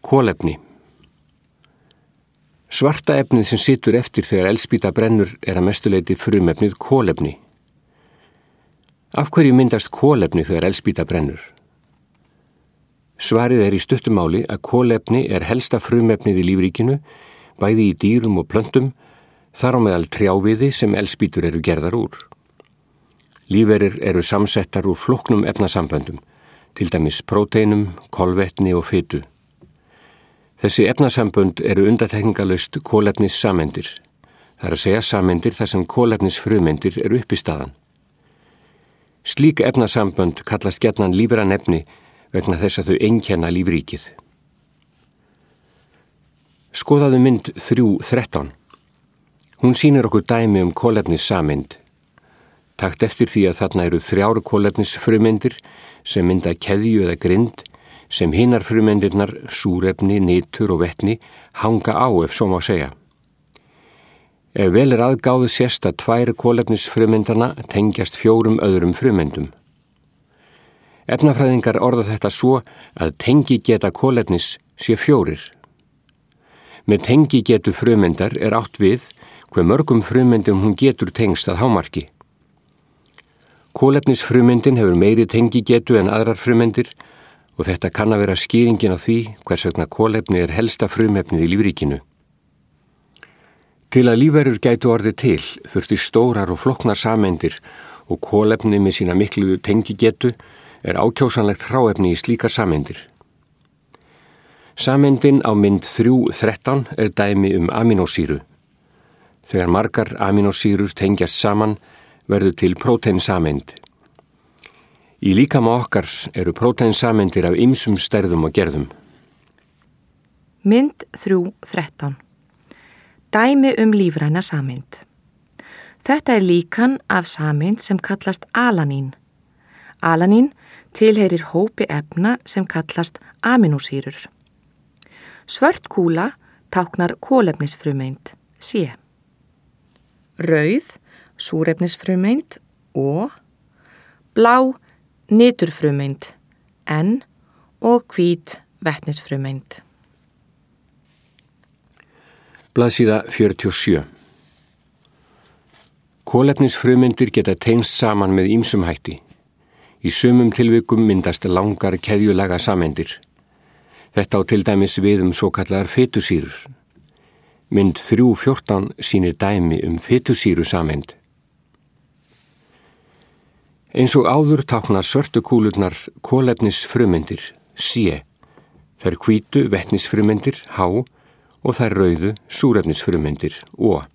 Kolefni. Svarta efnið sem situr eftir þegar eldspýta brennur að mestuleyti frumefnið kolefni. Af hverju myndast kolefni þegar eldspýta brennur? Svarið í stuttu máli að kolefni helsta frumefnið í lífríkinu, bæði í dýrum og plöntum, þar á meðal trjáviði sem eldspýtur eru gerðar úr. Lífverir eru samsettar úr flóknum efnasamböndum, til dæmis próteinum, kolvetni og fitu. Þessi efnasambönd eru undantekningarlaust kolefnissameindir. Það að segja sameindir þar sem kolefnisfrumeindir eru uppistaðan. Slík efnasambönd kallast gjarnan lífræn efni vegna þess að þau einkenna lífríkið. Skoðaðu mynd 3.13. Hún sýnir okkur dæmi kolefnissameind. Takt eftir því að þarna eru 3 kolefnisfrumeindir sem mynda keðju eða grind sem hinar frumeindirnar, súrefni, nitur og vetni hanga á ef svo má segja. Ef vel aðgáðu sést að 2 kolefnisfrumeindarna tengjast 4 öðrum frumeindum. Efnafræðingar orða þetta svo að tengigeta kolefnis sé 4. Með tengigetu frumeindar átt við hve mörgum frumeindum hún getur tengst að hámarki. Kolefnisfrumeindin hefur meiri tengigetu en aðrar frumeindir og þetta kann að vera skýringin á því hvers vegna kolefni helsta frumefnið í lífríkinu. Til að lífverur gætu orðið til þurfti stórar og flóknar sameindir og kolefni með sína miklu tengigetu ákjósanlegt hráefni í slíkar sameindir. Sameindin á mynd 3.13 dæmi amínósýru. Þegar margar amínósýrur tengjast saman verður til próteinsameind. Í líkama okkar eru próteinsameindir af ýmsum stærðum og gerðum. Mynd 3.13. Dæmi lífræna sameind. Þetta líkan af sameind sem kallast alanín. Alanín tilheyrir hópi efna sem kallast amínósýrur. Svört kúla táknar kolefnisfrumeind, C. Rauð, súrefnisfrumeind, O. Blá, niturfrumeind, N. Og hvít, vetnisfrumeind. Blaðsíða 47. Kolefnisfrumeindir geta tengst saman með ýmsum hætti. Í sumum tilvikum myndast langar keðjulaga sameindir. Þetta á til dæmis við svokallaðar fitusýrur. Mynd 3.14 sýnir dæmi fitusýru sameind. Eins og áður tákna svörtu kúlurnar kolefnisfrumeindir, C. Þær hvítu vetnisfrumeindir, H. Og þær rauðu súrefnisfrumeindir, O.